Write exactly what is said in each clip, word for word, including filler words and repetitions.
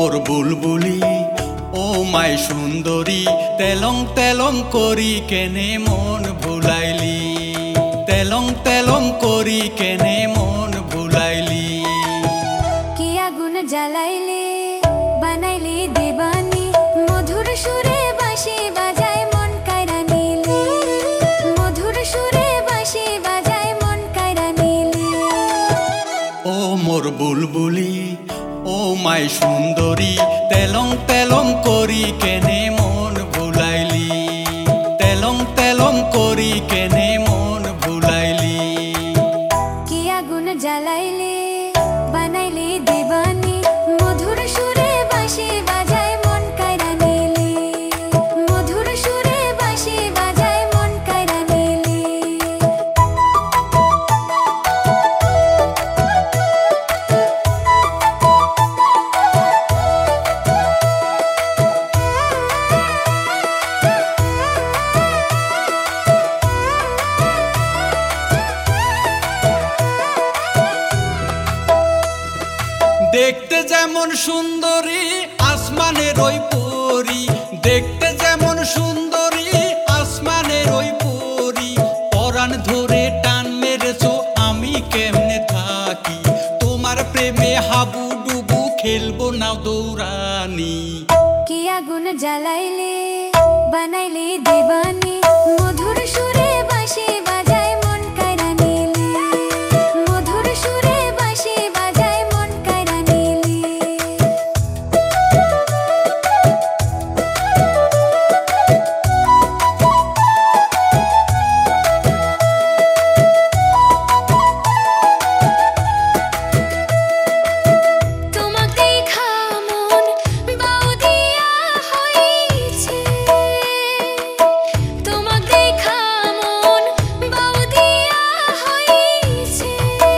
মোর বুলবুলি ও মাই সুন্দরী, তেলং তেলং করি কেনে মন ভুলাইলি, তেলং তেলং করি কেনে মন ভুলাইলি। কি আগুন জ্বালাইলে বানাইলে দেবানি, মধুর সুরে বাঁশি বাজায় মন কায়রা নিলে, মধুর সুরে বাঁশি বাজায় মন কায়রা নিলে। ও মোর বুলবুলি ও মাই সুন্দরী, তেলং তেলং করি কেনে মন ভুলাইলি, তেলং তেলং করি কেনে মন ভুলাইলি। কি আগুন জ্বালাইলে বানাইলে দেবানি, মধুর সুরে বাঁশি বাজায় মন কায়রা নিলে, মধুর সুরে বাঁশি বাজায় মন কায়রা নিলে। দেখতে যেমন সুন্দরী আসমানের ওই পরী, দেখতে যেমন সুন্দরী আসমানের ওই পরী, পরাণ ধরে টান মেরেছো আমি কেমনে থাকি, তোমার প্রেমে হাবু ডুবু খেলবো না দৌড়ানি। কি আগুন জ্বালাইলে বানাইলে দেবানি, মধুর সুরে বাঁশি বাজায় মন কায়রা নিলে, মধুর সুরে বাঁশি বাজায় মন কায়রা নিলে। তোমাকে দেখা মন বাউদিয়া হইছে, তোমাকে দেখা মন বাউদিয়া হইছে।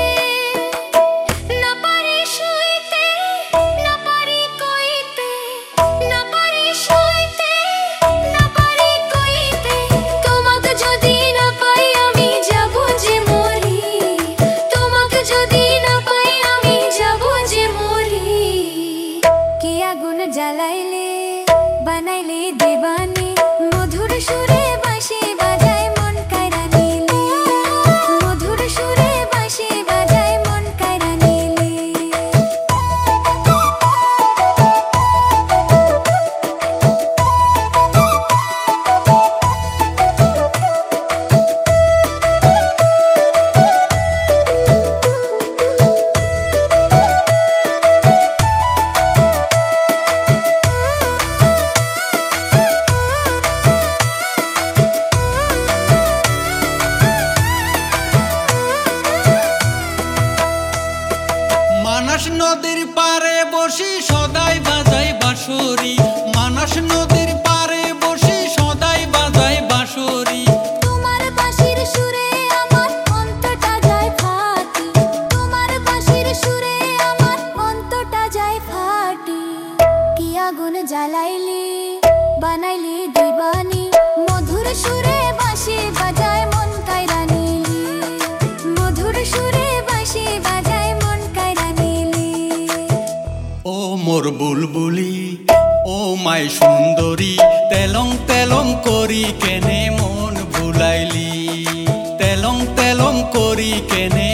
না পারি শুইতে না পারি কইতে, না পারি শুইতে না পারি কইতে, তোমাকে যদি না পাই আমি যাব যে মরি, তোমাকে যদি না পাই আমি যাব যে মরি। কি আগুন জ্বালাইলে বানাইলে দেবানি, মধুর সুরে বাঁশি বাজায় মন কায়রা নিলে, মধুর সুরে বাঁশি বাজায় মন কায়রা নিলে। মানস নদীর পারে বসি সদাই বাজাই বাঁশরি, মানস নদীর পারে বসি সদাই বাজাই বাঁশরি। তোমার বাঁশির সুরে আমার অন্তরটা যায় ফাটি, তোমার বাঁশির সুরে আমার অন্তরটা যায় ফাটি। কি আগুন জ্বালাইলে বানাইলে দিবানি, মধুর সুরে বাঁশি বাজায় মন কায়রা নিলে, মধুর সুরে বাঁশি বাজায় মন কায়রা নিলে। ও মোর বুলবুলি ও মাই সুন্দরী, তেলং তেলং করি কেনে মন ভুলাইলি, তেলং তেলং করি কেনে